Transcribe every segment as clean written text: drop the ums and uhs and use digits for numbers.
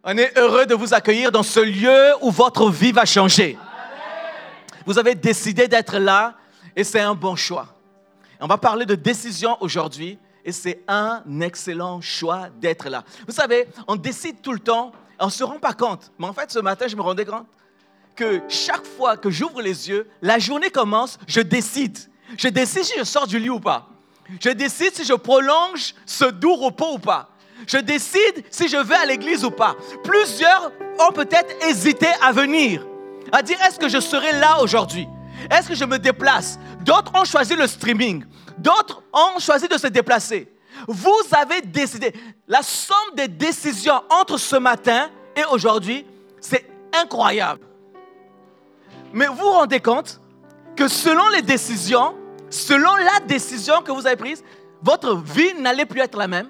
On est heureux de vous accueillir dans ce lieu où votre vie va changer. Vous avez décidé d'être là et c'est un bon choix. On va parler de décision aujourd'hui et c'est un excellent choix d'être là. Vous savez, on décide tout le temps, on ne se rend pas compte. Mais en fait, ce matin, je me rendais compte que chaque fois que j'ouvre les yeux, la journée commence, je décide. Je décide si je sors du lit ou pas. Je décide si je prolonge ce doux repos ou pas. Je décide si je vais à l'église ou pas. Plusieurs ont peut-être hésité à venir, à dire est-ce que je serai là aujourd'hui? Est-ce que je me déplace? D'autres ont choisi le streaming. D'autres ont choisi de se déplacer. Vous avez décidé. La somme des décisions entre ce matin et aujourd'hui, c'est incroyable. Mais vous vous rendez compte que selon les décisions, selon la décision que vous avez prise, votre vie n'allait plus être la même.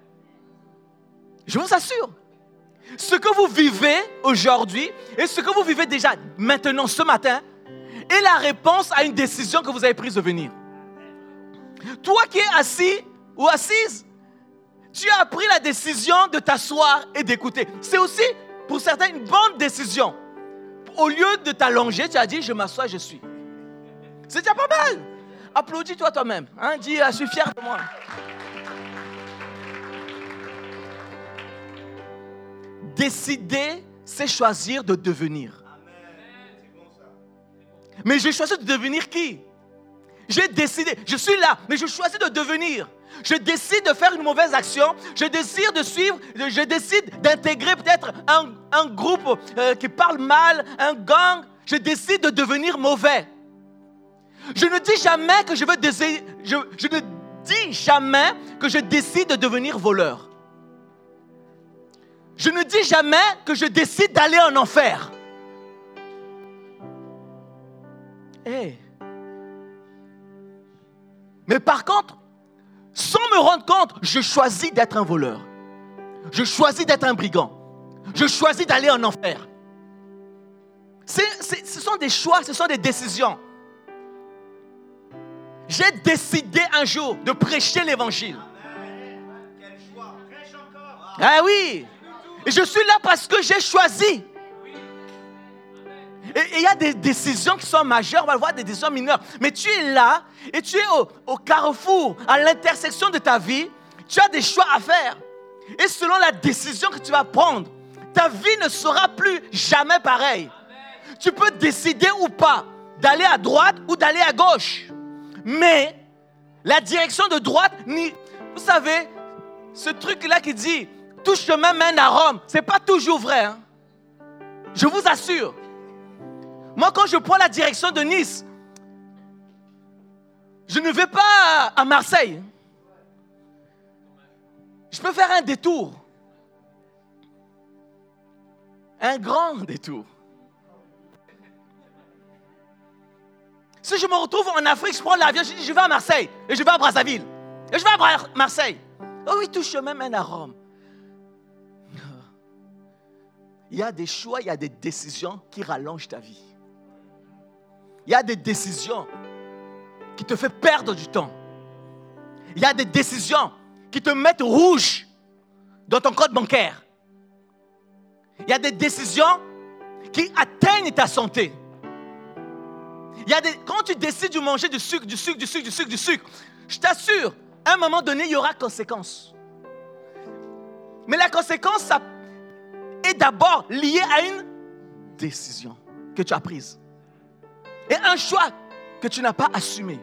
Je vous assure. Ce que vous vivez aujourd'hui et ce que vous vivez déjà maintenant, ce matin, est la réponse à une décision que vous avez prise de venir. Toi qui es assis ou assise, tu as pris la décision de t'asseoir et d'écouter. C'est aussi, pour certains, une bonne décision. Au lieu de t'allonger, tu as dit, je m'assois, je suis. C'est déjà pas mal. Applaudis-toi toi-même. Hein? Dis, je suis fier de moi. Décider, c'est choisir de devenir. Mais j'ai choisi de devenir qui? J'ai décidé, je suis là, mais je choisis de devenir. Je décide de faire une mauvaise action, je décide de suivre, je décide d'intégrer peut-être un groupe qui parle mal, un gang. Je décide de devenir mauvais. Je ne dis jamais que je ne dis jamais que je décide de devenir voleur. Je ne dis jamais que je décide d'aller en enfer. Hey. Mais par contre, sans me rendre compte, je choisis d'être un voleur. Je choisis d'être un brigand. Je choisis d'aller en enfer. Ce sont des choix, ce sont des décisions. J'ai décidé un jour de prêcher l'évangile. Quel choix. Prêche encore. Ah oui. Et je suis là parce que j'ai choisi. Et il y a des décisions qui sont majeures, on va le voir, des décisions mineures. Mais tu es là et tu es au carrefour, à l'intersection de ta vie. Tu as des choix à faire. Et selon la décision que tu vas prendre, ta vie ne sera plus jamais pareille. Tu peux décider ou pas d'aller à droite ou d'aller à gauche. Mais la direction de droite, vous savez, ce truc-là qui dit « tout chemin mène à Rome », ce n'est pas toujours vrai. Hein? Je vous assure. Moi, quand je prends la direction de Nice, je ne vais pas à Marseille. Je peux faire un détour. Un grand détour. Si je me retrouve en Afrique, je prends l'avion, je dis je vais à Marseille, et je vais à Brazzaville, et je vais à Marseille. Oh oui, tout chemin mène à Rome. Il y a des choix, il y a des décisions qui rallongent ta vie. Il y a des décisions qui te font perdre du temps. Il y a des décisions qui te mettent rouge dans ton compte bancaire. Il y a des décisions qui atteignent ta santé. Quand tu décides de manger du sucre, je t'assure, à un moment donné, il y aura conséquences. Mais la conséquence, ça est d'abord liée à une décision que tu as prise. Et un choix que tu n'as pas assumé.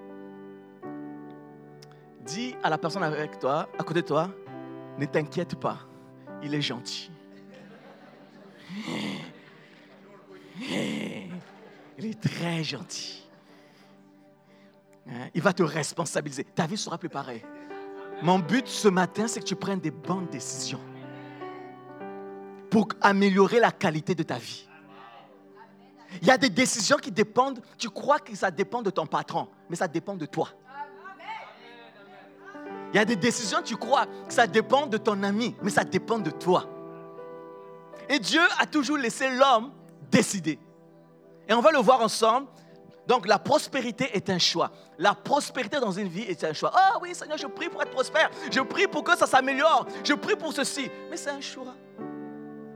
Dis à la personne avec toi, à côté de toi, ne t'inquiète pas, il est gentil. Il est très gentil. Il va te responsabiliser. Ta vie ne sera plus pareille. Mon but ce matin, c'est que tu prennes des bonnes décisions pour améliorer la qualité de ta vie. Il y a des décisions qui dépendent, tu crois que ça dépend de ton patron, mais ça dépend de toi. Il y a des décisions, tu crois que ça dépend de ton ami, mais ça dépend de toi. Et Dieu a toujours laissé l'homme décider. Et on va le voir ensemble. Donc la prospérité est un choix. La prospérité dans une vie est un choix. Ah oui Seigneur, je prie pour être prospère. Je prie pour que ça s'améliore. Je prie pour ceci. Mais c'est un choix.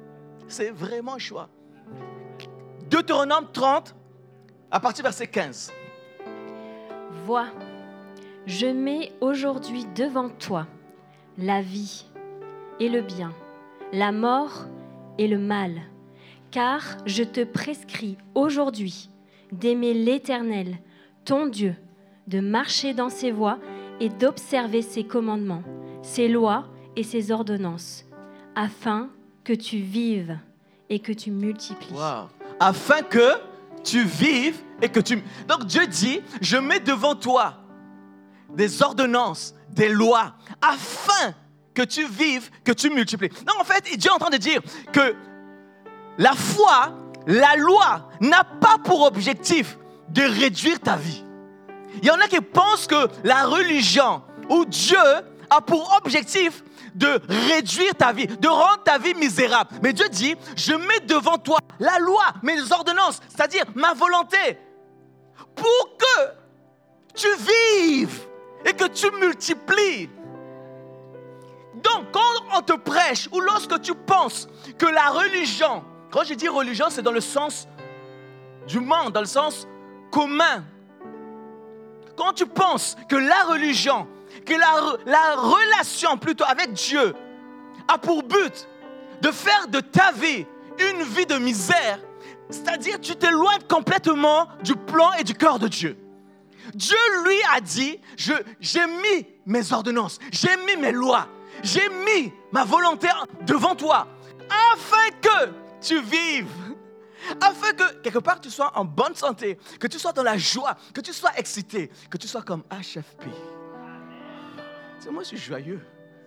C'est vraiment un choix. Deutéronome 30, à partir du verset 15. Vois, je mets aujourd'hui devant toi la vie et le bien, la mort et le mal, car je te prescris aujourd'hui d'aimer l'Éternel, ton Dieu, de marcher dans ses voies et d'observer ses commandements, ses lois et ses ordonnances, afin que tu vives et que tu multiplies. Wow. Afin que tu vives et que tu... Donc Dieu dit, je mets devant toi des ordonnances, des lois, afin que tu vives, que tu multiplies. Donc en fait, Dieu est en train de dire que la foi, la loi, n'a pas pour objectif de réduire ta vie. Il y en a qui pensent que la religion ou Dieu a pour objectif de réduire ta vie, de rendre ta vie misérable. Mais Dieu dit, je mets devant toi la loi, mes ordonnances, c'est-à-dire ma volonté, pour que tu vives et que tu multiplies. Donc, quand on te prêche ou lorsque tu penses que la religion, quand je dis religion, c'est dans le sens du monde, dans le sens commun. Quand tu penses que la religion, que la relation plutôt avec Dieu a pour but de faire de ta vie une vie de misère, c'est-à-dire tu t'éloignes complètement du plan et du cœur de Dieu. Dieu lui a dit, j'ai mis mes ordonnances, j'ai mis mes lois, j'ai mis ma volonté devant toi, afin que tu vives, afin que quelque part tu sois en bonne santé, que tu sois dans la joie, que tu sois excité, que tu sois comme HFP. C'est moi, je suis joyeux.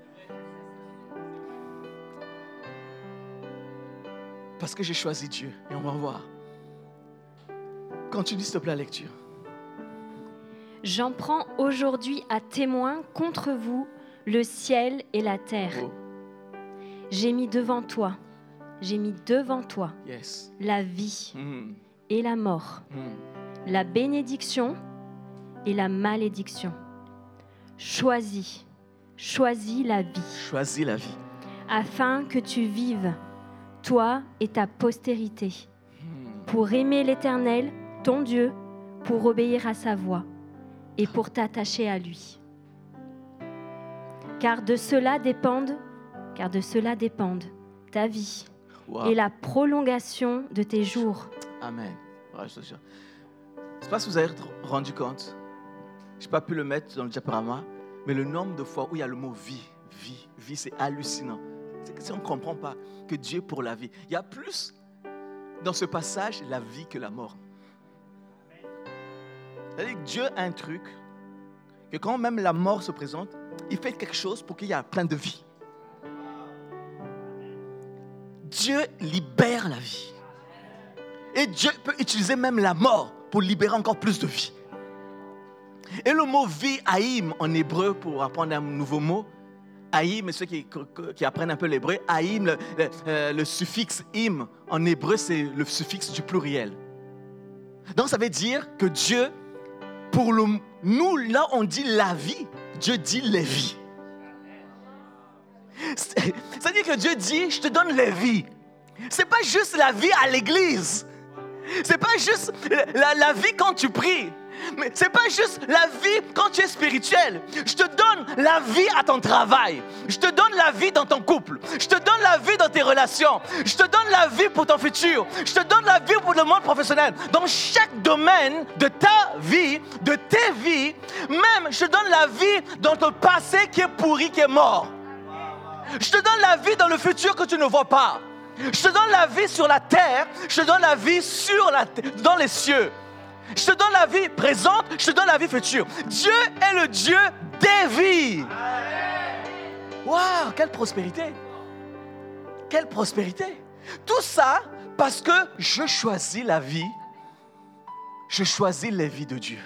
Parce que j'ai choisi Dieu. Et on va voir. Continue s'il te plaît la lecture. J'en prends aujourd'hui à témoin contre vous le ciel et la terre. Oh. J'ai mis devant toi Yes. la vie et la mort, la bénédiction et la malédiction. Choisis la vie. Choisis la vie. Afin que tu vives, toi et ta postérité, pour aimer l'Éternel, ton Dieu, pour obéir à sa voix et pour t'attacher à lui. Car de cela dépendent ta vie et la prolongation de tes jours. Amen. Ouais, je ne sais pas si vous avez rendu compte. Je n'ai pas pu le mettre dans le diaporama, mais le nombre de fois où il y a le mot vie, c'est hallucinant. C'est que si on ne comprend pas que Dieu est pour la vie, il y a plus dans ce passage la vie que la mort. C'est-à-dire que Dieu a un truc, que quand même la mort se présente, il fait quelque chose pour qu'il y ait plein de vie. Dieu libère la vie. Et Dieu peut utiliser même la mort pour libérer encore plus de vie. Et le mot vie, haïm, en hébreu, pour apprendre un nouveau mot, haïm, et ceux qui apprennent un peu l'hébreu, haïm, le suffixe im, en hébreu, c'est le suffixe du pluriel. Donc ça veut dire que Dieu, pour nous, là on dit la vie, Dieu dit les vies. C'est-à-dire que Dieu dit, je te donne les vies. C'est pas juste la vie à l'église. C'est pas juste la vie quand tu pries. Mais c'est pas juste la vie quand tu es spirituel. Je te donne la vie à ton travail. Je te donne la vie dans ton couple. Je te donne la vie dans tes relations. Je te donne la vie pour ton futur. Je te donne la vie pour le monde professionnel. Dans chaque domaine de ta vie, de tes vies, même je te donne la vie dans ton passé qui est pourri, qui est mort. Je te donne la vie dans le futur que tu ne vois pas. Je te donne la vie sur la terre. Je te donne la vie dans les cieux. Je te donne la vie présente, je te donne la vie future. Dieu est le Dieu des vies. Waouh, quelle prospérité. Quelle prospérité. Tout ça parce que je choisis la vie. Je choisis les vies de Dieu.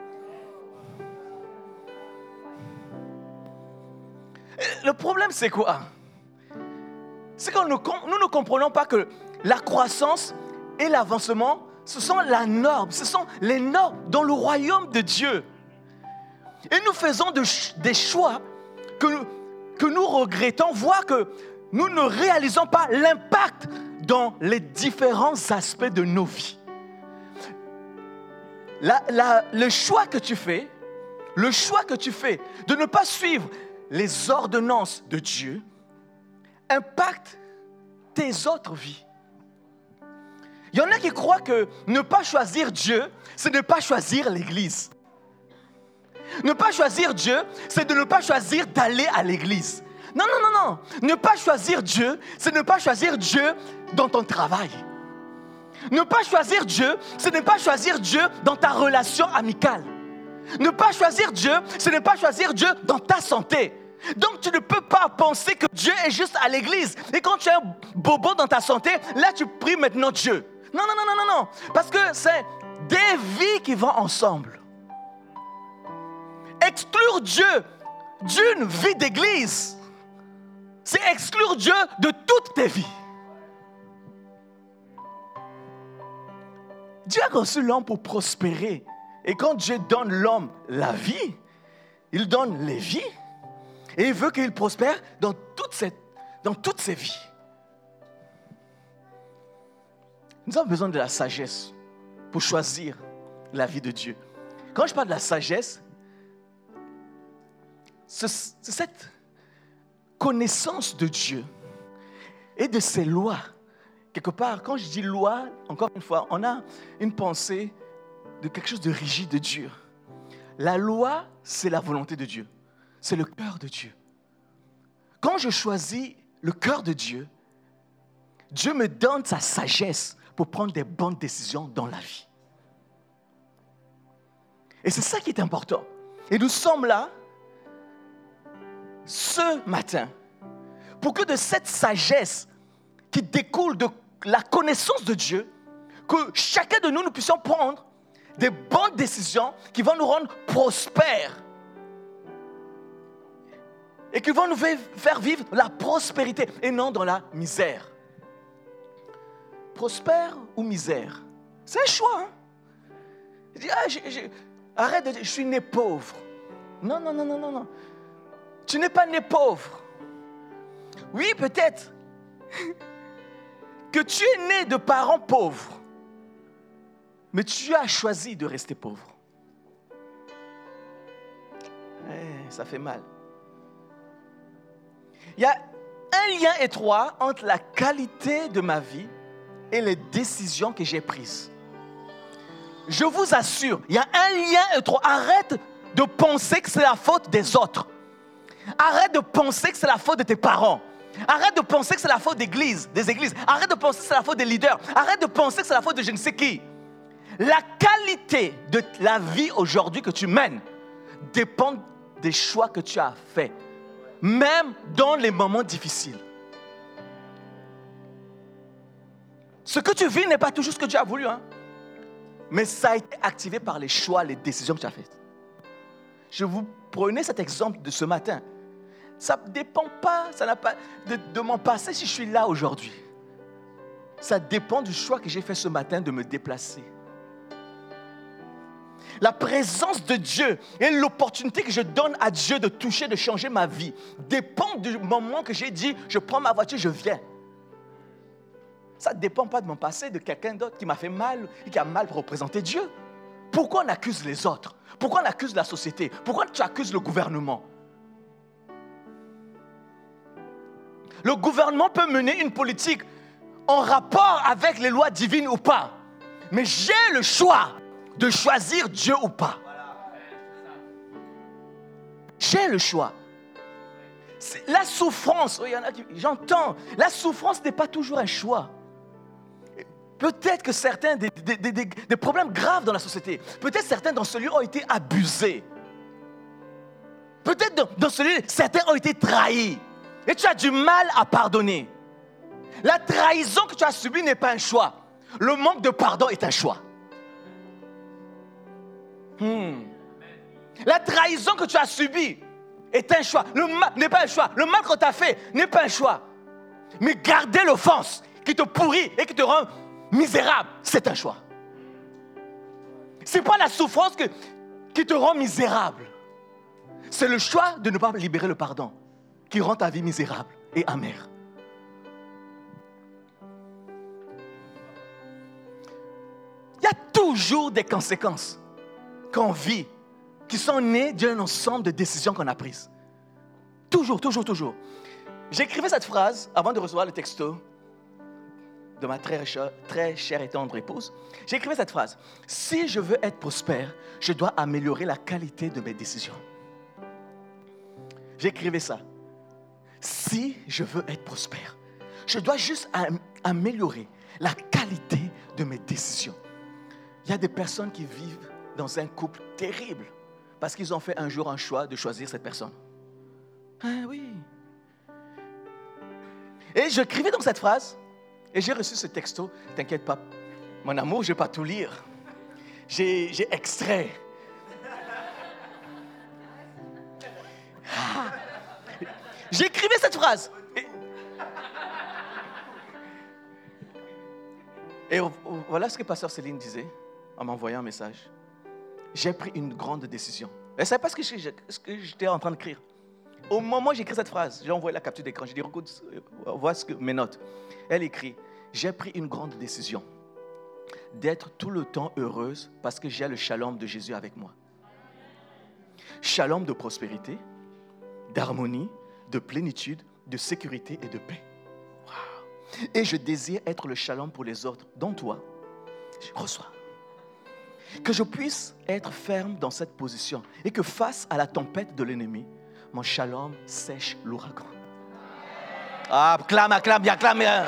Le problème, c'est quoi? C'est que nous ne comprenons pas que la croissance et l'avancement, ce sont la norme, ce sont les normes dans le royaume de Dieu. Et nous faisons des choix que nous regrettons, voire que nous ne réalisons pas l'impact dans les différents aspects de nos vies. Le choix que tu fais de ne pas suivre les ordonnances de Dieu impacte tes autres vies. Il y en a qui croient que ne pas choisir Dieu, c'est ne pas choisir l'Église. Ne pas choisir Dieu, c'est de ne pas choisir d'aller à l'Église. Non. Ne pas choisir Dieu, c'est ne pas choisir Dieu dans ton travail. Ne pas choisir Dieu, c'est ne pas choisir Dieu dans ta relation amicale. Ne pas choisir Dieu, c'est ne pas choisir Dieu dans ta santé. Donc tu ne peux pas penser que Dieu est juste à l'église. Et quand tu as un bobo dans ta santé, là tu pries maintenant Dieu. Non. Parce que c'est des vies qui vont ensemble. Exclure Dieu d'une vie d'église, c'est exclure Dieu de toutes tes vies. Dieu a conçu l'homme pour prospérer. Et quand Dieu donne l'homme la vie, il donne les vies. Et il veut qu'il prospère dans toutes ses vies. Nous avons besoin de la sagesse pour choisir la vie de Dieu. Quand je parle de la sagesse, c'est cette connaissance de Dieu et de ses lois. Quelque part, quand je dis loi, encore une fois, on a une pensée de quelque chose de rigide, de dur. La loi, c'est la volonté de Dieu. C'est le cœur de Dieu. Quand je choisis le cœur de Dieu, Dieu me donne sa sagesse pour prendre des bonnes décisions dans la vie. Et c'est ça qui est important. Et nous sommes là, ce matin, pour que de cette sagesse qui découle de la connaissance de Dieu, que chacun de nous puissions prendre des bonnes décisions qui vont nous rendre prospères et qui vont nous faire vivre la prospérité et non dans la misère. Prospère ou misère? C'est un choix. Hein? Je dis, arrête de dire, je suis né pauvre. Non. Tu n'es pas né pauvre. Oui, peut-être que tu es né de parents pauvres, mais tu as choisi de rester pauvre. Ça fait mal. Il y a un lien étroit entre la qualité de ma vie et les décisions que j'ai prises. Je vous assure, il y a un lien étroit. Arrête de penser que c'est la faute des autres. Arrête de penser que c'est la faute de tes parents. Arrête de penser que c'est la faute des églises. Arrête de penser que c'est la faute des leaders. Arrête de penser que c'est la faute de je ne sais qui. La qualité de la vie aujourd'hui que tu mènes dépend des choix que tu as faits, même dans les moments difficiles. Ce que tu vis n'est pas toujours ce que tu as voulu, hein? Mais ça a été activé par les choix, les décisions que tu as faites. Je vous prenais cet exemple de ce matin. Ça ne dépend pas, ça n'a pas de mon passé si je suis là aujourd'hui. Ça dépend du choix que j'ai fait ce matin de me déplacer. La présence de Dieu et l'opportunité que je donne à Dieu de toucher, de changer ma vie dépend du moment que j'ai dit, je prends ma voiture, je viens. Ça ne dépend pas de mon passé, de quelqu'un d'autre qui m'a fait mal et qui a mal représenté Dieu. Pourquoi on accuse les autres? Pourquoi on accuse la société? Pourquoi tu accuses le gouvernement? Le gouvernement peut mener une politique en rapport avec les lois divines ou pas. Mais j'ai le choix de choisir Dieu ou pas. J'ai le choix. La souffrance, il y en a qui, j'entends, la souffrance n'est pas toujours un choix. Peut-être que certains, des problèmes graves dans la société, peut-être certains dans ce lieu ont été abusés. Peut-être dans ce lieu, certains ont été trahis. Et tu as du mal à pardonner. La trahison que tu as subie n'est pas un choix. Le manque de pardon est un choix. La trahison que tu as subie est un choix. Le mal n'est pas un choix. Le mal qu'on t'a fait n'est pas un choix. Mais garder l'offense qui te pourrit et qui te rend misérable, c'est un choix. Ce n'est pas la souffrance qui te rend misérable. C'est le choix de ne pas libérer le pardon qui rend ta vie misérable et amère. y a toujours des conséquences qu'on vit, qui sont nées d'un ensemble de décisions qu'on a prises. Toujours, toujours, toujours. J'écrivais cette phrase avant de recevoir le texto de ma très chère et tendre épouse. J'écrivais cette phrase. Si je veux être prospère, je dois améliorer la qualité de mes décisions. J'écrivais ça. Si je veux être prospère, je dois juste améliorer la qualité de mes décisions. Il y a des personnes qui vivent dans un couple terrible parce qu'ils ont fait un jour un choix de choisir cette personne. Ah oui. Et j'écrivais donc cette phrase et j'ai reçu ce texto. T'inquiète pas, mon amour, je ne vais pas tout lire. J'ai extrait. Ah. J'écrivais cette phrase. Et voilà ce que Pasteur Céline disait en m'envoyant un message. J'ai pris une grande décision. Elle ne savait pas ce que j'étais en train d'écrire. Au moment où j'écris cette phrase, j'ai envoyé la capture d'écran. J'ai dit, vois mes notes. Elle écrit, j'ai pris une grande décision d'être tout le temps heureuse parce que j'ai le shalom de Jésus avec moi. Shalom de prospérité, d'harmonie, de plénitude, de sécurité et de paix. Wow. Et je désire être le shalom pour les autres, dont toi, je reçois. Que je puisse être ferme dans cette position et que face à la tempête de l'ennemi, mon shalom sèche l'ouragan. Ah, acclame, bien, acclame bien.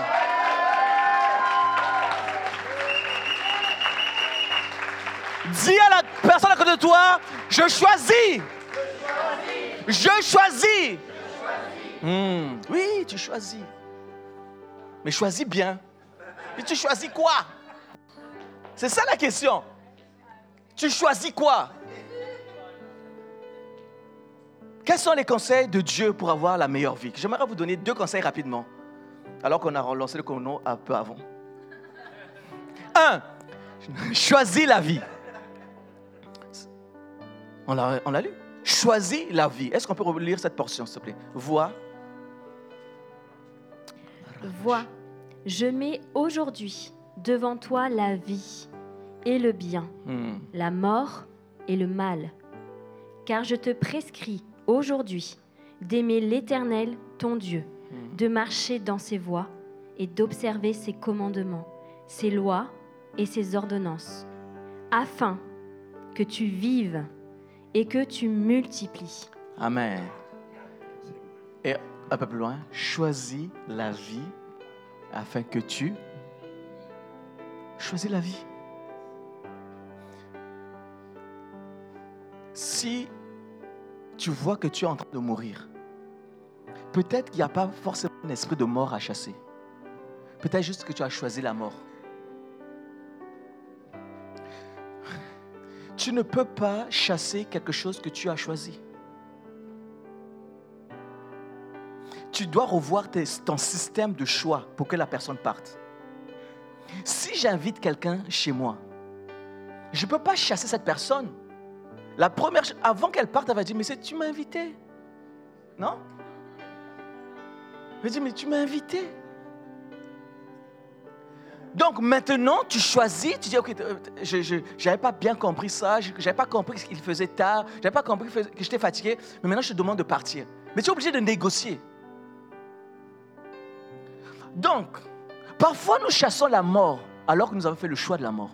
Dis à la personne à côté de toi, je choisis. Je choisis. Oui, tu choisis. Mais choisis bien. Et tu choisis quoi? C'est ça la question. Tu choisis quoi? Quels sont les conseils de Dieu pour avoir la meilleure vie? J'aimerais vous donner 2 conseils rapidement, alors qu'on a relancé le chrono un peu avant. 1. Choisis la vie. On l'a lu? Choisis la vie. Est-ce qu'on peut relire cette portion, s'il te plaît? Vois, je mets aujourd'hui devant toi la vie et le bien, la mort et le mal. Car je te prescris aujourd'hui d'aimer l'Éternel, ton Dieu, de marcher dans ses voies et d'observer ses commandements, ses lois et ses ordonnances, afin que tu vives et que tu multiplies. Amen. Et un peu plus loin, choisis la vie afin que tu choisis la vie. Si tu vois que tu es en train de mourir, peut-être qu'il n'y a pas forcément un esprit de mort à chasser. Peut-être juste que tu as choisi la mort. Tu ne peux pas chasser quelque chose que tu as choisi. Tu dois revoir ton système de choix pour que la personne parte. Si j'invite quelqu'un chez moi, je ne peux pas chasser cette personne. La première, avant qu'elle parte, elle va dire, mais tu m'as invité. Non? Elle va dire, mais tu m'as invité. Donc maintenant, tu choisis, tu dis, ok, je n'avais pas bien compris ça, je n'avais pas compris qu'il faisait tard, je n'avais pas compris que j'étais fatigué, mais maintenant je te demande de partir. Mais tu es obligé de négocier. Donc, parfois nous chassons la mort alors que nous avons fait le choix de la mort.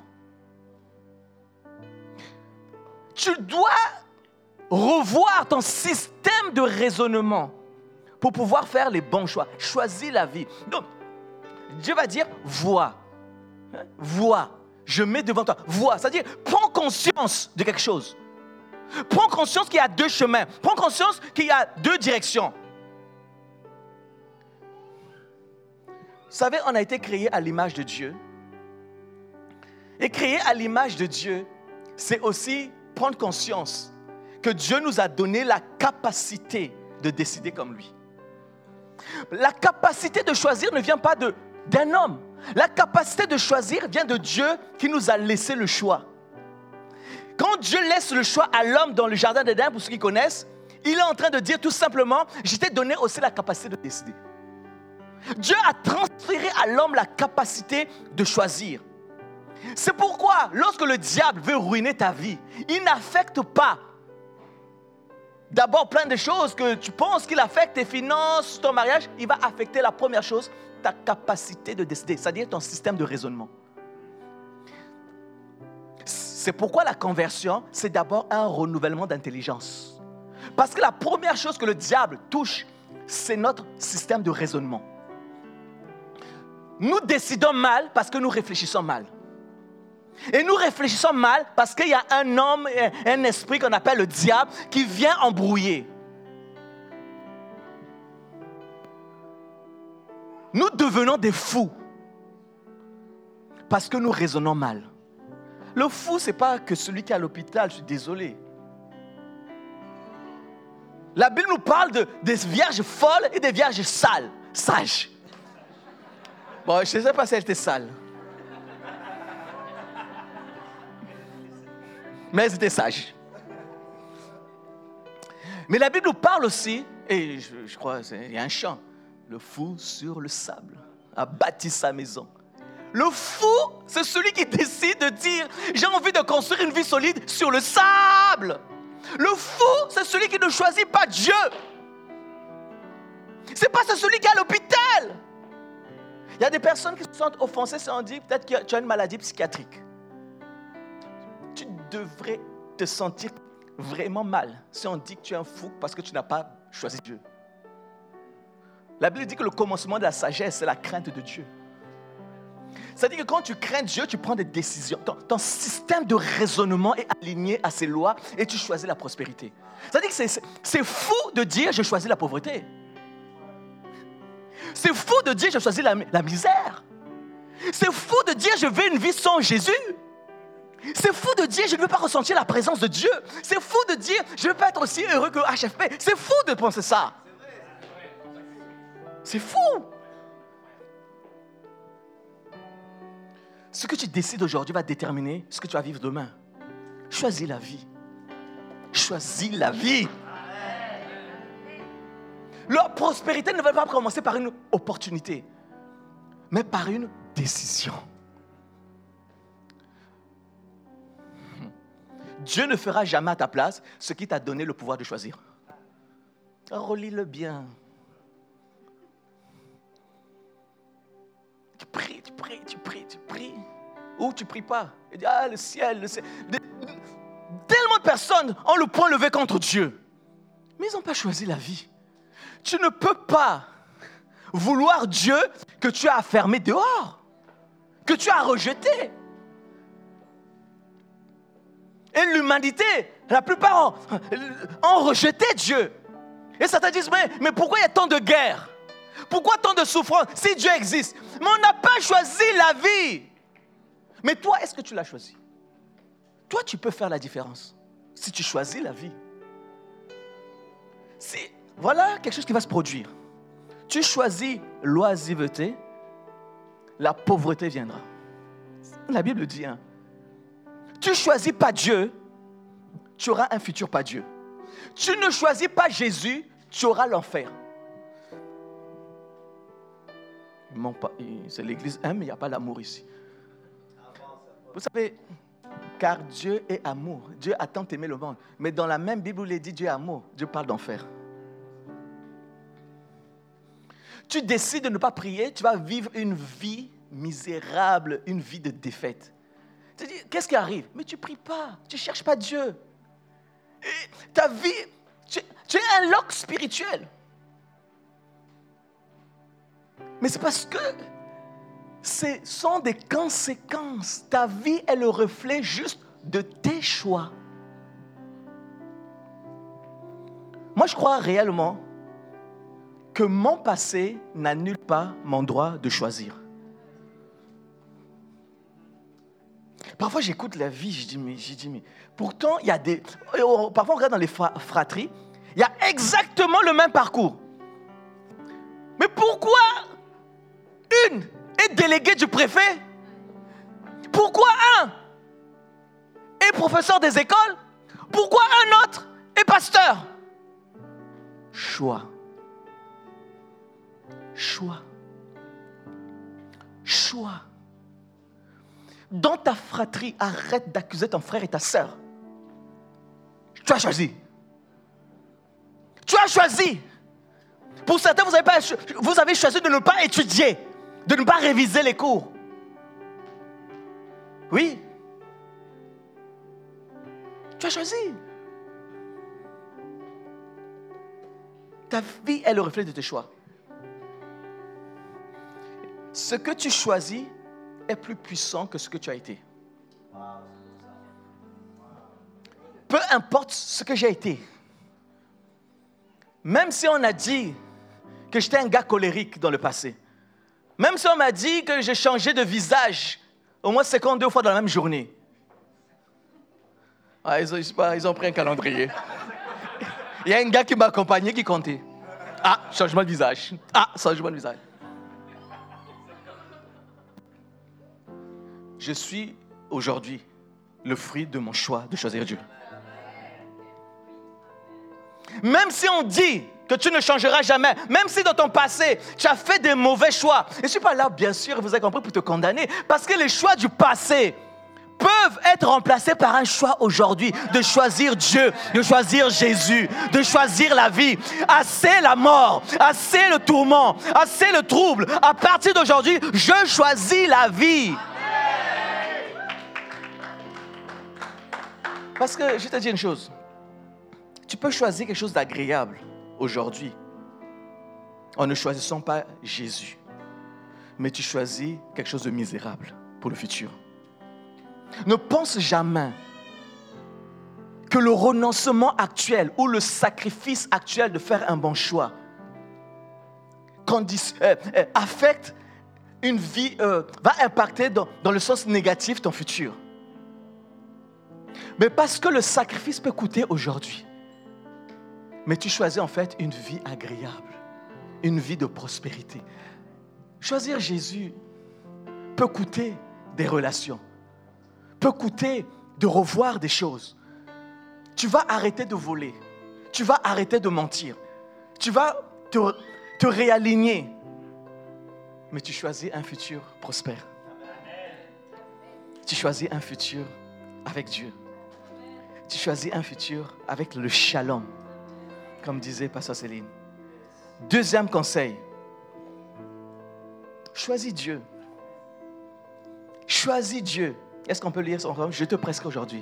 Tu dois revoir ton système de raisonnement pour pouvoir faire les bons choix. Choisis la vie. Donc, Dieu va dire, vois. Vois. Je mets devant toi. Vois. C'est-à-dire, prends conscience de quelque chose. Prends conscience qu'il y a 2 chemins. Prends conscience qu'il y a 2 directions. Vous savez, on a été créé à l'image de Dieu. Et créé à l'image de Dieu, c'est aussi prendre conscience que Dieu nous a donné la capacité de décider comme lui. La capacité de choisir ne vient pas d'un homme. La capacité de choisir vient de Dieu qui nous a laissé le choix. Quand Dieu laisse le choix à l'homme dans le jardin d'Éden, pour ceux qui connaissent, il est en train de dire tout simplement, je t'ai donné aussi la capacité de décider. Dieu a transféré à l'homme la capacité de choisir. C'est pourquoi, lorsque le diable veut ruiner ta vie, il n'affecte pas d'abord plein de choses que tu penses qu'il affecte, tes finances, ton mariage. Il va affecter la première chose, ta capacité de décider, c'est-à-dire ton système de raisonnement. C'est pourquoi la conversion, c'est d'abord un renouvellement d'intelligence. Parce que la première chose que le diable touche, c'est notre système de raisonnement. Nous décidons mal parce que nous réfléchissons mal. Et nous réfléchissons mal parce qu'il y a un homme, un esprit qu'on appelle le diable qui vient embrouiller. Nous devenons des fous parce que nous raisonnons mal. Le fou, ce n'est pas que celui qui est à l'hôpital, je suis désolé. La Bible nous parle des vierges folles et des vierges sales, sages. Bon, je ne sais pas si elle était sale. Mais elles étaient sages. Mais la Bible nous parle aussi, et je crois qu'il y a un chant, le fou sur le sable a bâti sa maison. Le fou, c'est celui qui décide de dire « J'ai envie de construire une vie solide sur le sable ». Le fou, c'est celui qui ne choisit pas Dieu. Ce n'est pas celui qui est à l'hôpital. Il y a des personnes qui se sentent offensées si on dit peut-être que tu as une maladie psychiatrique. Tu devrais te sentir vraiment mal si on dit que tu es un fou parce que tu n'as pas choisi Dieu. La Bible dit que le commencement de la sagesse, c'est la crainte de Dieu. C'est-à-dire que quand tu crains Dieu, tu prends des décisions. Ton système de raisonnement est aligné à ses lois et tu choisis la prospérité. C'est-à-dire que c'est fou de dire je choisis la pauvreté. C'est fou de dire je choisis la misère. C'est fou de dire je veux une vie sans Jésus. C'est fou de dire je ne veux pas ressentir la présence de Dieu. C'est fou de dire je ne veux pas être aussi heureux que HFP. C'est fou de penser ça. C'est fou. Ce que tu décides aujourd'hui va déterminer ce que tu vas vivre demain. Choisis la vie. Choisis la vie. La prospérité ne va pas commencer par une opportunité, mais par une décision. Dieu ne fera jamais à ta place ce qui t'a donné le pouvoir de choisir. Relis-le bien. Tu pries. Ou tu ne pries pas. Et dis, le ciel. Tellement de personnes ont le poing levé contre Dieu. Mais ils n'ont pas choisi la vie. Tu ne peux pas vouloir Dieu que tu as fermé dehors, que tu as rejeté. Et l'humanité, la plupart ont rejeté Dieu. Et certains disent, mais pourquoi il y a tant de guerres? Pourquoi tant de souffrances si Dieu existe? Mais on n'a pas choisi la vie. Mais toi, est-ce que tu l'as choisi? Toi, tu peux faire la différence si tu choisis la vie. Voilà quelque chose qui va se produire. Tu choisis l'oisiveté, la pauvreté viendra. La Bible dit, tu choisis pas Dieu, tu auras un futur pas Dieu. Tu ne choisis pas Jésus, tu auras l'enfer. C'est l'église mais il n'y a pas l'amour ici. Vous savez, car Dieu est amour. Dieu a tant aimé le monde. Mais dans la même Bible où il est dit Dieu est amour, Dieu parle d'enfer. Tu décides de ne pas prier, tu vas vivre une vie misérable, une vie de défaite. Tu dis, qu'est-ce qui arrive? Mais tu ne pries pas, tu ne cherches pas Dieu. Et ta vie, tu es un loc spirituel. Mais c'est parce que ce sont des conséquences. Ta vie est le reflet juste de tes choix. Moi, je crois réellement que mon passé n'annule pas mon droit de choisir. Parfois, j'écoute la vie, je dis, mais pourtant, il y a des... Parfois, on regarde dans les fratries, il y a exactement le même parcours. Mais pourquoi une est déléguée du préfet? Pourquoi un est professeur des écoles? Pourquoi un autre est pasteur? Choix. Dans ta fratrie, arrête d'accuser ton frère et ta sœur. Tu as choisi. Tu as choisi. Pour certains, vous avez choisi de ne pas étudier, de ne pas réviser les cours. Oui. Tu as choisi. Ta vie est le reflet de tes choix. Ce que tu choisis est plus puissant que ce que tu as été. Peu importe ce que j'ai été. Même si on a dit que j'étais un gars colérique dans le passé. Même si on m'a dit que j'ai changé de visage au moins 52 fois dans la même journée. Ah, ils ont pris un calendrier. Il y a un gars qui m'a accompagné qui comptait. Ah, changement de visage. Ah, changement de visage. Je suis aujourd'hui le fruit de mon choix de choisir Dieu. Même si on dit que tu ne changeras jamais, même si dans ton passé, tu as fait des mauvais choix. Et je ne suis pas là, bien sûr, vous avez compris, pour te condamner. Parce que les choix du passé peuvent être remplacés par un choix aujourd'hui de choisir Dieu, de choisir Jésus, de choisir la vie. Assez la mort, assez le tourment, assez le trouble. À partir d'aujourd'hui, je choisis la vie. Parce que je te dis une chose. Tu peux choisir quelque chose d'agréable aujourd'hui en ne choisissant pas Jésus. Mais tu choisis quelque chose de misérable pour le futur. Ne pense jamais que le renoncement actuel ou le sacrifice actuel de faire un bon choix affecte une vie, va impacter dans le sens négatif ton futur. Mais parce que le sacrifice peut coûter aujourd'hui. Mais tu choisis en fait une vie agréable, une vie de prospérité. Choisir Jésus peut coûter des relations, peut coûter de revoir des choses. Tu vas arrêter de voler, tu vas arrêter de mentir, tu vas te réaligner. Mais tu choisis un futur prospère. Tu choisis un futur avec Dieu. Tu choisis un futur avec le shalom, comme disait Pasteur Céline. Deuxième conseil, choisis Dieu. Choisis Dieu. Est-ce qu'on peut lire ça ensemble? Je te prescris aujourd'hui.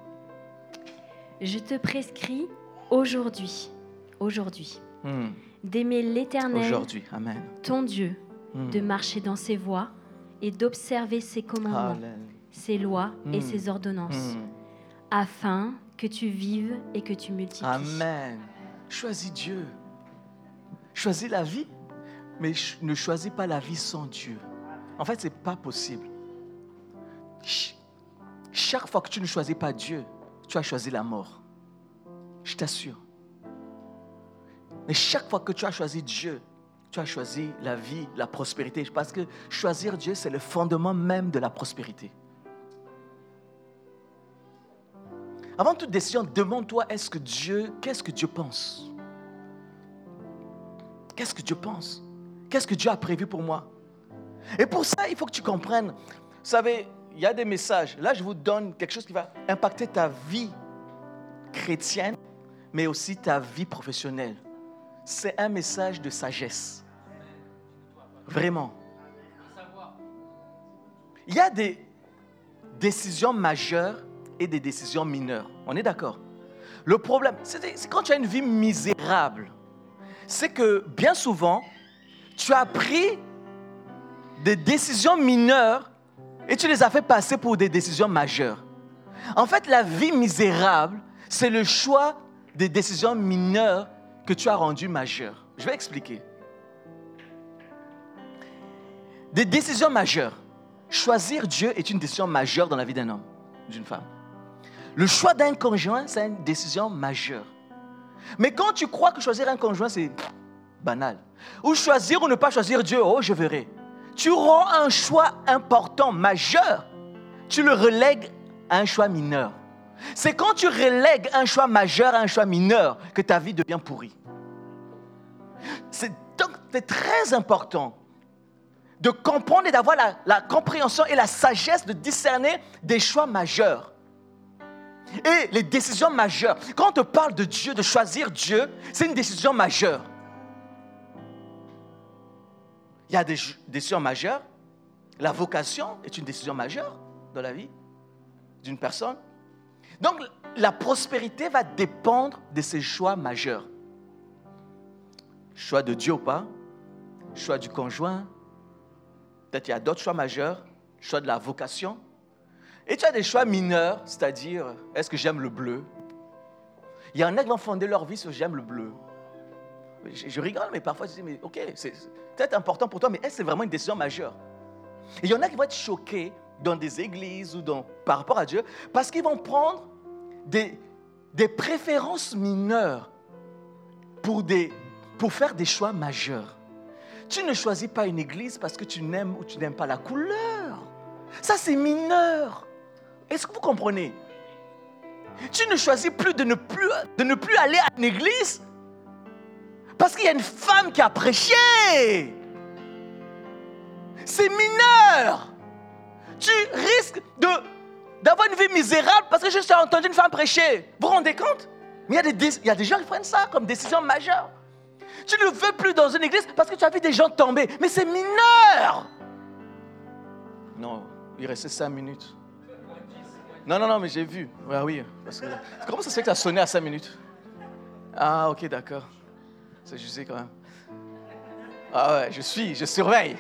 Je te prescris aujourd'hui, d'aimer l'Éternel, aujourd'hui, amen, ton Dieu, de marcher dans ses voies et d'observer ses commandements, ses lois et ses ordonnances, afin que tu vives et que tu multiplies. Amen. Choisis Dieu. Choisis la vie, mais ne choisis pas la vie sans Dieu. En fait, ce n'est pas possible. Chaque fois que tu ne choisis pas Dieu, tu as choisi la mort. Je t'assure. Mais chaque fois que tu as choisi Dieu, tu as choisi la vie, la prospérité. Parce que choisir Dieu, c'est le fondement même de la prospérité. Avant toute décision, demande-toi, qu'est-ce que Dieu pense? Qu'est-ce que Dieu pense? Qu'est-ce que Dieu a prévu pour moi? Et pour ça, il faut que tu comprennes. Vous savez, il y a des messages. Là, je vous donne quelque chose qui va impacter ta vie chrétienne, mais aussi ta vie professionnelle. C'est un message de sagesse. Vraiment. Il y a des décisions majeures et des décisions mineures. On est d'accord? Le problème, c'est quand tu as une vie misérable, c'est que bien souvent, tu as pris des décisions mineures et tu les as fait passer pour des décisions majeures. En fait, la vie misérable, c'est le choix des décisions mineures que tu as rendues majeures. Je vais expliquer. Des décisions majeures. Choisir Dieu est une décision majeure dans la vie d'un homme, d'une femme. Le choix d'un conjoint, c'est une décision majeure. Mais quand tu crois que choisir un conjoint, c'est banal. Ou choisir ou ne pas choisir Dieu, oh, je verrai. Tu rends un choix important, majeur, tu le relègues à un choix mineur. C'est quand tu relègues un choix majeur à un choix mineur que ta vie devient pourrie. C'est donc très important de comprendre et d'avoir la compréhension et la sagesse de discerner des choix majeurs. Et les décisions majeures. Quand on te parle de Dieu, de choisir Dieu, c'est une décision majeure. Il y a des décisions majeures. La vocation est une décision majeure dans la vie d'une personne. Donc, la prospérité va dépendre de ces choix majeurs. Choix de Dieu ou pas, choix du conjoint, peut-être il y a d'autres choix majeurs, choix de la vocation. Et tu as des choix mineurs, c'est-à-dire, est-ce que j'aime le bleu? Il y en a qui vont fonder leur vie sur j'aime le bleu. Je rigole, mais parfois je dis, mais ok, c'est peut-être important pour toi, mais est-ce que c'est vraiment une décision majeure? Et il y en a qui vont être choqués dans des églises ou par rapport à Dieu, parce qu'ils vont prendre des préférences mineures pour faire des choix majeurs. Tu ne choisis pas une église parce que tu n'aimes ou tu n'aimes pas la couleur. Ça, c'est mineur. Est-ce que vous comprenez? Tu ne choisis plus de ne plus aller à une église parce qu'il y a une femme qui a prêché. C'est mineur. Tu risques d'avoir une vie misérable parce que juste tu as entendu une femme prêcher. Vous vous rendez compte? Mais il y a des gens qui prennent ça comme décision majeure. Tu ne veux plus dans une église parce que tu as vu des gens tomber. Mais c'est mineur. Non, il restait 5 minutes. Non, mais j'ai vu. Ah oui. Parce que, comment ça se fait que ça a sonné à 5 minutes? Ah, ok, d'accord. C'est juste quand même. Ah ouais, je surveille.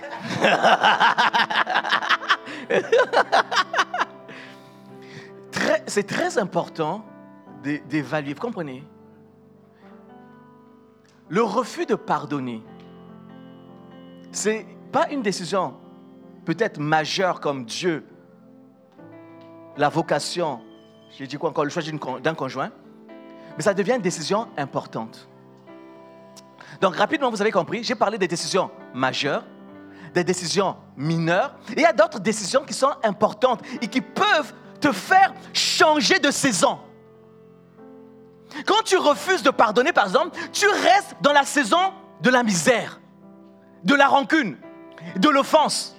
C'est très important d'évaluer. Vous comprenez? Le refus de pardonner, c'est pas une décision peut-être majeure comme Dieu, la vocation, j'ai dit quoi encore, le choix d'un conjoint, mais ça devient une décision importante. Donc rapidement, vous avez compris, j'ai parlé des décisions majeures, des décisions mineures, et il y a d'autres décisions qui sont importantes et qui peuvent te faire changer de saison. Quand tu refuses de pardonner, par exemple, tu restes dans la saison de la misère, de la rancune, de l'offense.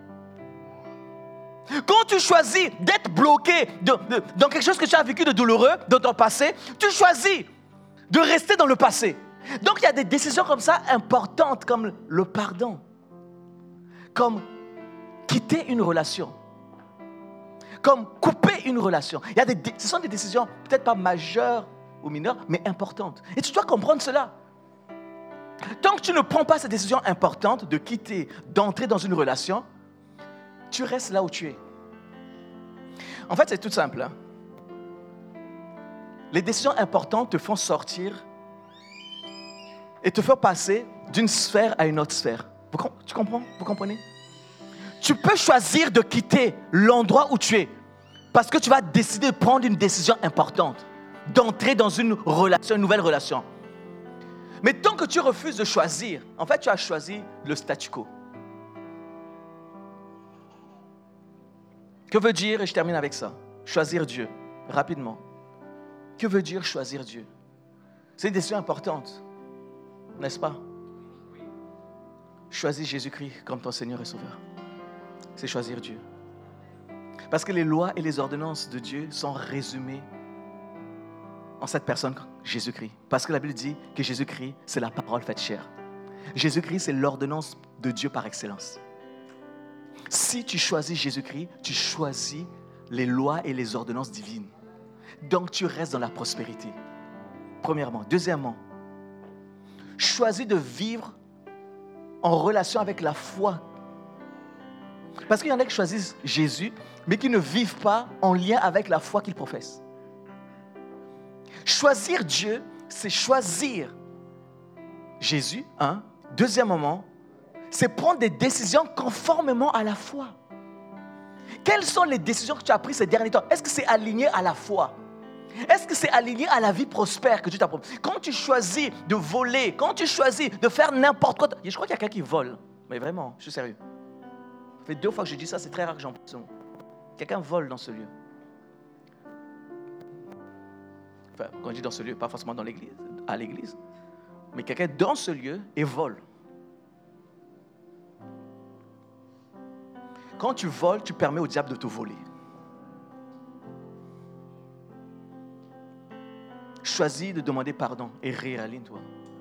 Quand tu choisis d'être bloqué dans quelque chose que tu as vécu de douloureux dans ton passé, tu choisis de rester dans le passé. Donc il y a des décisions comme ça importantes, comme le pardon, comme quitter une relation, comme couper une relation. Ce sont des décisions peut-être pas majeures ou mineures, mais importantes. Et tu dois comprendre cela. Tant que tu ne prends pas cette décision importante de quitter, d'entrer dans une relation, tu restes là où tu es. En fait, c'est tout simple. Hein? Les décisions importantes te font sortir et te font passer d'une sphère à une autre sphère. Tu comprends? Vous comprenez? Tu peux choisir de quitter l'endroit où tu es parce que tu vas décider de prendre une décision importante, d'entrer dans une relation, une nouvelle relation. Mais tant que tu refuses de choisir, en fait, tu as choisi le statu quo. Que veut dire, et je termine avec ça, choisir Dieu, rapidement. Que veut dire choisir Dieu? C'est une décision importante, n'est-ce pas? Choisis Jésus-Christ comme ton Seigneur et Sauveur. C'est choisir Dieu. Parce que les lois et les ordonnances de Dieu sont résumées en cette personne, Jésus-Christ. Parce que la Bible dit que Jésus-Christ, c'est la parole faite chair. Jésus-Christ, c'est l'ordonnance de Dieu par excellence. Si tu choisis Jésus-Christ, tu choisis les lois et les ordonnances divines. Donc, tu restes dans la prospérité. Premièrement. Deuxièmement, choisis de vivre en relation avec la foi. Parce qu'il y en a qui choisissent Jésus, mais qui ne vivent pas en lien avec la foi qu'ils professent. Choisir Dieu, c'est choisir Jésus, un. Deuxièmement, c'est prendre des décisions conformément à la foi. Quelles sont les décisions que tu as prises ces derniers temps? Est-ce que c'est aligné à la foi? Est-ce que c'est aligné à la vie prospère que Dieu t'a promis? Quand tu choisis de voler, quand tu choisis de faire n'importe quoi, je crois qu'il y a quelqu'un qui vole. Mais vraiment, je suis sérieux. Ça fait 2 fois que je dis ça, c'est très rare que j'en pense. Quelqu'un vole dans ce lieu. Enfin, quand je dis dans ce lieu, pas forcément dans l'église, à l'église. Mais quelqu'un dans ce lieu et vole. Quand tu voles, tu permets au diable de te voler. Choisis de demander pardon et réaligne-toi.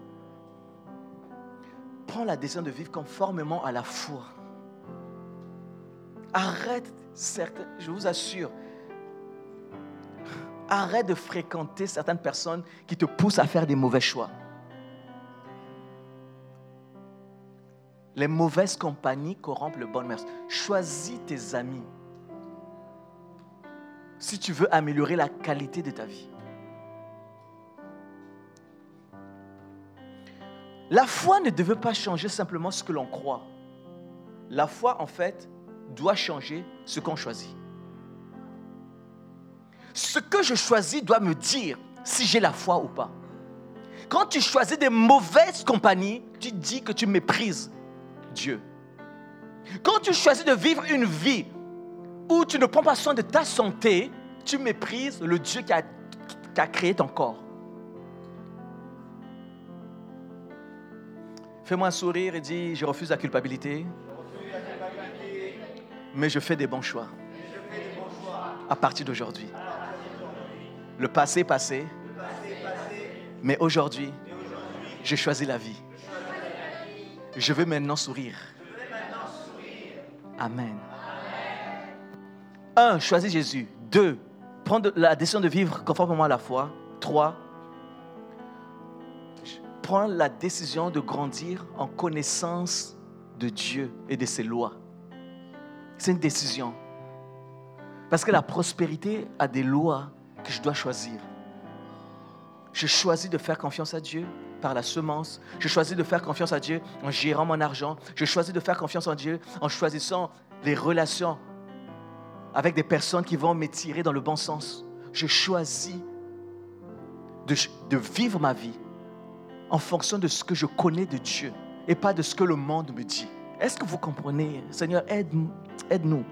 Prends la décision de vivre conformément à la foi. Arrête, je vous assure, arrête de fréquenter certaines personnes qui te poussent à faire des mauvais choix. Les mauvaises compagnies corrompent le bon mœurs. Choisis tes amis si tu veux améliorer la qualité de ta vie. La foi ne devait pas changer simplement ce que l'on croit. La foi, en fait, doit changer ce qu'on choisit. Ce que je choisis doit me dire si j'ai la foi ou pas. Quand tu choisis des mauvaises compagnies, tu dis que tu méprises Dieu. Quand tu choisis de vivre une vie où tu ne prends pas soin de ta santé, tu méprises le Dieu qui a créé ton corps. Fais-moi un sourire et dis, je refuse la culpabilité, mais je fais des bons choix. À partir d'aujourd'hui. Le passé est passé, mais aujourd'hui, je choisis la vie. Je veux maintenant sourire. Amen. 1. Choisis Jésus. 2. Prends la décision de vivre conformément à la foi. 3. Prends la décision de grandir en connaissance de Dieu et de ses lois. C'est une décision. Parce que la prospérité a des lois que je dois choisir. Je choisis de faire confiance à Dieu par la semence. Je choisis de faire confiance à Dieu en gérant mon argent. Je choisis de faire confiance en Dieu en choisissant les relations avec des personnes qui vont m'étirer dans le bon sens. Je choisis de vivre ma vie en fonction de ce que je connais de Dieu et pas de ce que le monde me dit. Est-ce que vous comprenez? Seigneur, aide-nous.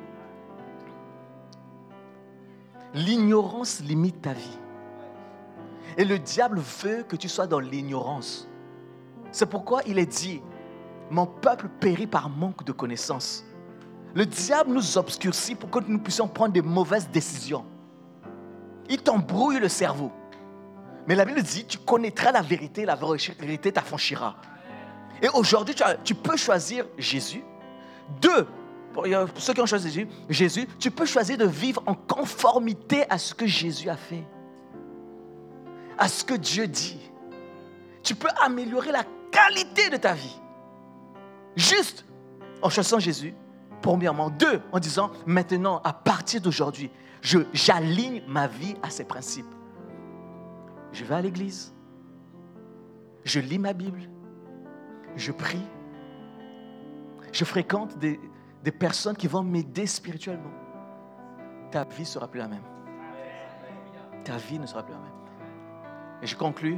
L'ignorance limite ta vie. Et le diable veut que tu sois dans l'ignorance. C'est pourquoi il est dit, mon peuple périt par manque de connaissance. Le diable nous obscurcit pour que nous puissions prendre des mauvaises décisions. Il t'embrouille le cerveau. Mais la Bible dit, tu connaîtras la vérité t'affranchira. Et aujourd'hui, tu peux choisir Jésus. 2, pour ceux qui ont choisi Jésus, tu peux choisir de vivre en conformité à ce que Jésus a fait. À ce que Dieu dit. Tu peux améliorer la qualité de ta vie. Juste en choisissant Jésus, premièrement. 2, en disant, maintenant, à partir d'aujourd'hui, j'aligne ma vie à ses principes. Je vais à l'église. Je lis ma Bible. Je prie. Je fréquente des personnes qui vont m'aider spirituellement. Ta vie ne sera plus la même. Ta vie ne sera plus la même. Et je conclus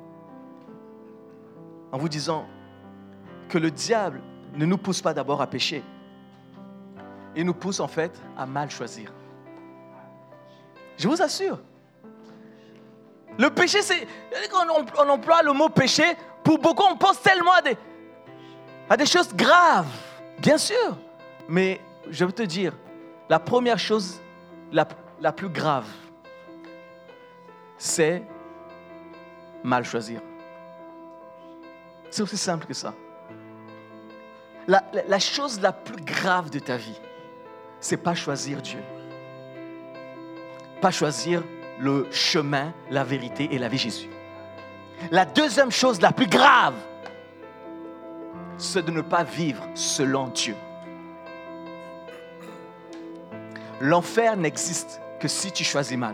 en vous disant que le diable ne nous pousse pas d'abord à pécher. Il nous pousse en fait à mal choisir. Je vous assure. Le péché, c'est... On emploie le mot péché, pour beaucoup, on pense tellement à des choses graves. Bien sûr. Mais je veux te dire, la première chose, la plus grave, c'est mal choisir. C'est aussi simple que ça. La chose la plus grave de ta vie, c'est pas choisir Dieu. Pas choisir le chemin, la vérité et la vie Jésus. La deuxième chose la plus grave, c'est de ne pas vivre selon Dieu. L'enfer n'existe que si tu choisis mal.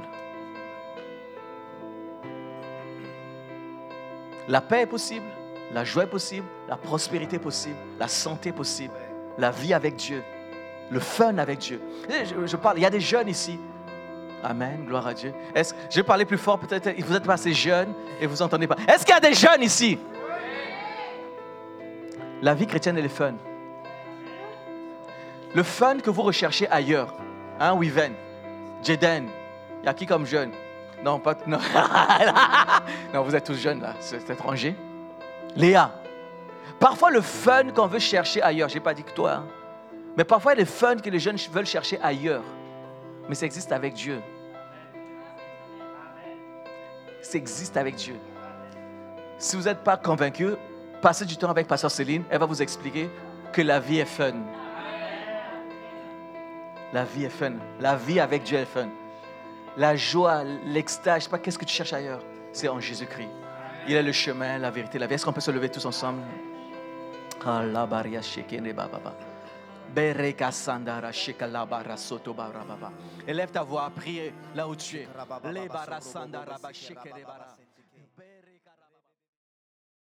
La paix est possible, la joie est possible, la prospérité est possible, la santé est possible, la vie avec Dieu, le fun avec Dieu. Je parle, il y a des jeunes ici. Amen, gloire à Dieu. Je vais parler plus fort, peut-être vous n'êtes pas assez jeunes et vous n'entendez pas. Est-ce qu'il y a des jeunes ici? La vie chrétienne, elle est fun. Le fun que vous recherchez ailleurs, hein, Wiven, Jaden, il y a qui comme jeune? Non, pas... Non. Non, vous êtes tous jeunes là, c'est étranger. Léa, parfois le fun qu'on veut chercher ailleurs, je n'ai pas dit que toi, hein. Mais parfois, il y a des fun que les jeunes veulent chercher ailleurs. Mais ça existe avec Dieu. Ça existe avec Dieu. Si vous n'êtes pas convaincu, passez du temps avec Pasteur Céline. Elle va vous expliquer que la vie est fun. La vie est fun. La vie avec Dieu est fun. La joie, l'extase, je ne sais pas qu'est-ce que tu cherches ailleurs. C'est en Jésus-Christ. Il est le chemin, la vérité, la vie. Est-ce qu'on peut se lever tous ensemble? Élève ta voix, prie là où tu es.